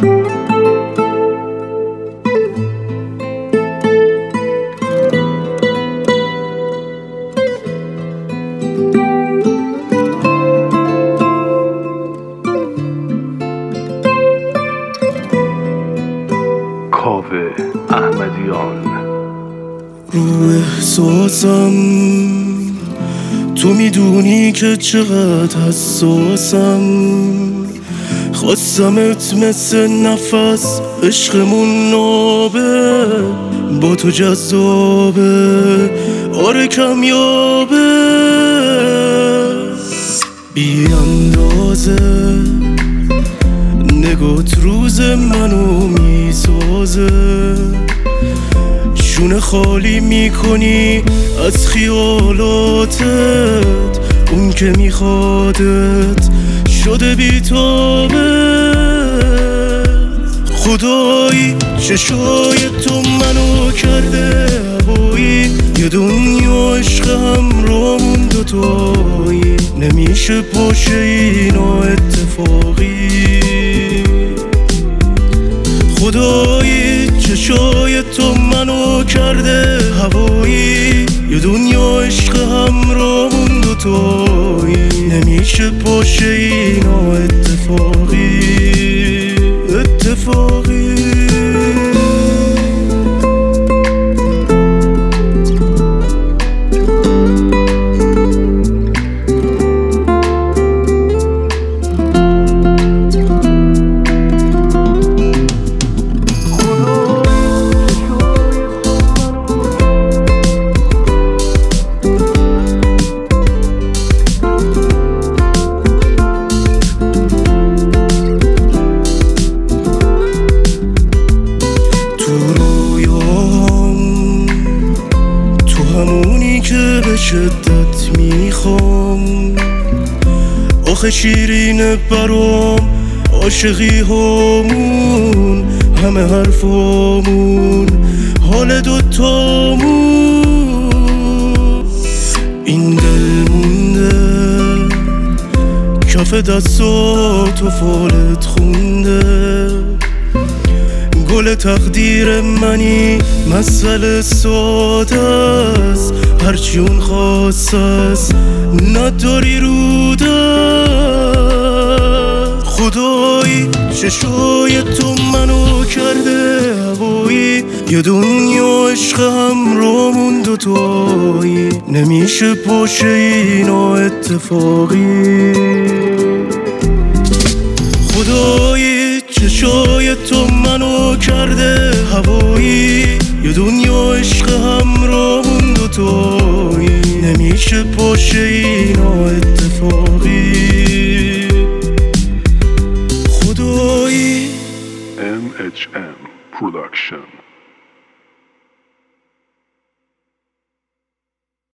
کاوه احمدیان. رو احساسم تو میدونی که چقدر حساسم، خواستمت مثل نفس، عشقمون نابه، با تو جذابه، آره کمیابه، بی اندازه نگات روز منو میسازه، شونه خالی میکنی از خیالاتت، اون که میخوادت شده بیتابه. خدایی چشای تو منو کرده هوایی، یه دنیا عشق همرامون دوتایی، نمیشه باشه اینا اتفاقی. خدایی چشای تو منو کرده هوایی، یه دنیا عشق همرامون دوتایی، نمیشه باشه اینا اتفاقی. همونی که به شدت میخوام، آخه شیرینه برام عاشقی همون، همه حرفامون حال دوتامون. این دل مونده کف دستاتو فالت خونده، گل تقدیر منی مسئله ساده است، هرچی اون خواست است نداری رو دست. خدایی چشای تو منو کرده هوایی، یه دنیا عشق همرامون دوتایی، نمیشه باشه اینا اتفاقی. خدایی چشای تو منو کرده هوایی، یه دنیا عشق همرامون دوتایی، نمیشه باشه اینا اتفاقی. خدایی MHM Production.